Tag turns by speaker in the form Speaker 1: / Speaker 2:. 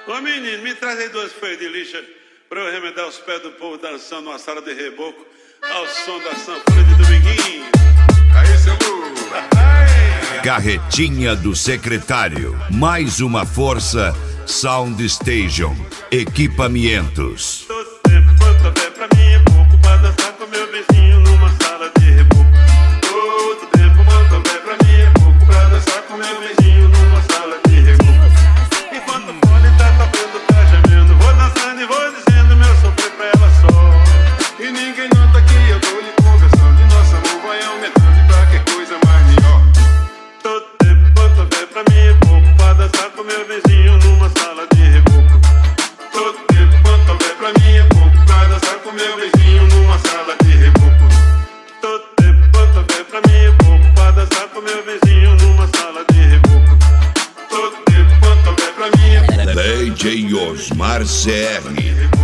Speaker 1: Ô menino, me traz aí 2 folhas de lixa pra eu remendar os pés do povo dançando numa sala de reboco ao som da sanfona de Dominguinho.
Speaker 2: Aí, seu burro.
Speaker 3: Carretinha do Secretário. Mais uma força Sound Station. Equipamentos.
Speaker 1: Todo tempo quanto houver pra mim é pouco pra dançar com meu vizinho numa sala de reboco. Todo tempo quanto houver pra mim é pouco pra dançar com meu vizinho numa sala de reboco. Enquanto o fone tá tocando, tá gemendo, vou dançando e vou dizendo meu sofrer pra ela só.
Speaker 2: E ninguém nota que eu tô lhe conversando, e nosso amor vai aumentando, e pra que coisa mais melhor.
Speaker 1: Todo tempo quanto houver pra mim é pouco pra dançar com meu vizinho numa sala de reboco.
Speaker 2: Todo tempo quanto houver pra mim é pouco pra dançar com meu vizinho numa sala de reboco.
Speaker 1: Todo tempo quanto houver pra mim é pouco pra dançar com meu vizinho numa sala de reboco.
Speaker 2: Todo tempo quanto houver pra mim é pouco.
Speaker 3: DJ Osmar CR.